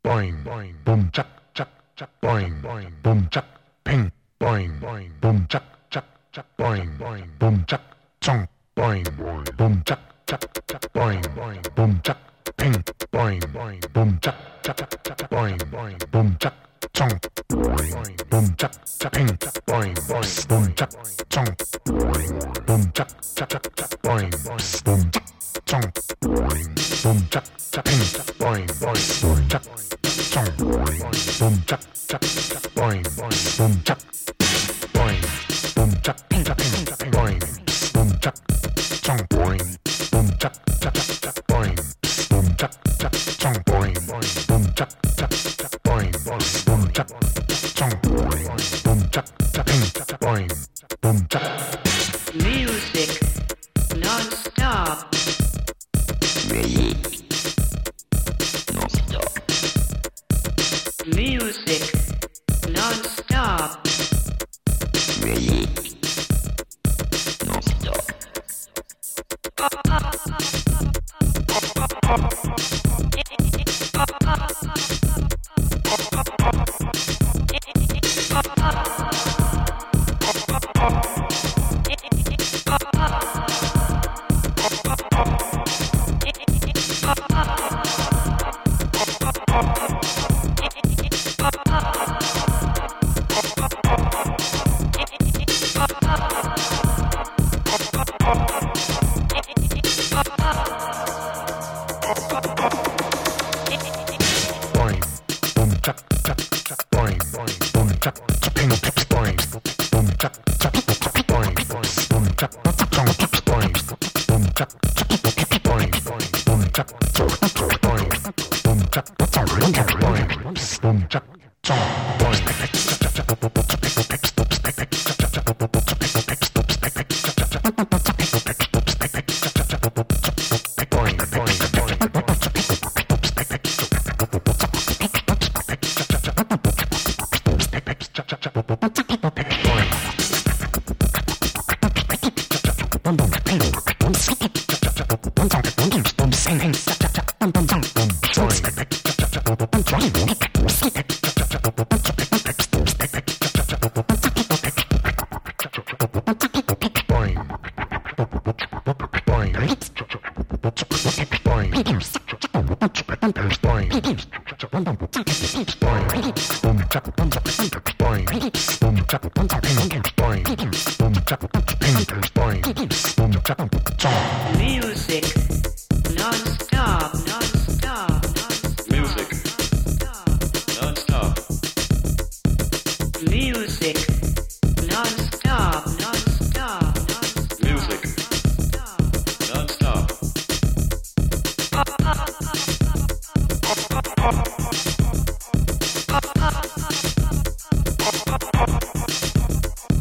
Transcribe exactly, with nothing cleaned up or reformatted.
boing, boing, boom, chuck, chuck, chuck, boing, boing, boom, chuck, ping, boing, boing, boom, chuck, chuck, chuck, boing, boing, boom, chuck, chong, boing, boing, boom, chuck, chuck, chuck, boing, boing, boom, chuck, ping, boing, boing, boom, chuck, chuck, chuck, boing, boing, boom, chuck, chong, boing, boom, chuck, chuck, ping, boing, boing, boom, chuck, chong, boing, boom, chuck, chuck, chuck, boing, boing, boom, chuck, chong, boing, boom, chuck, chuck, ping, boing, boing, boom, chuck, chong, boing, boom, chuck, chuck, chuck, boing, boing, boom, chuck, boing, boom, chuck, ping, ping, boing, boom, chuck, chong, boing, boom, chuck, chuck, chuck, boing, boom, chuck, chuck, chong, boing, boom, chuck, chuck, chuck, boing, boom, chuck, chong, boing, boom, chuck, chuck, ping, boing, boom, chuck. Music non-stop. Music non-stop. Music non-stop. Music non-stop. Music non-stop, non-stop, non-stop. Music non-stop. Music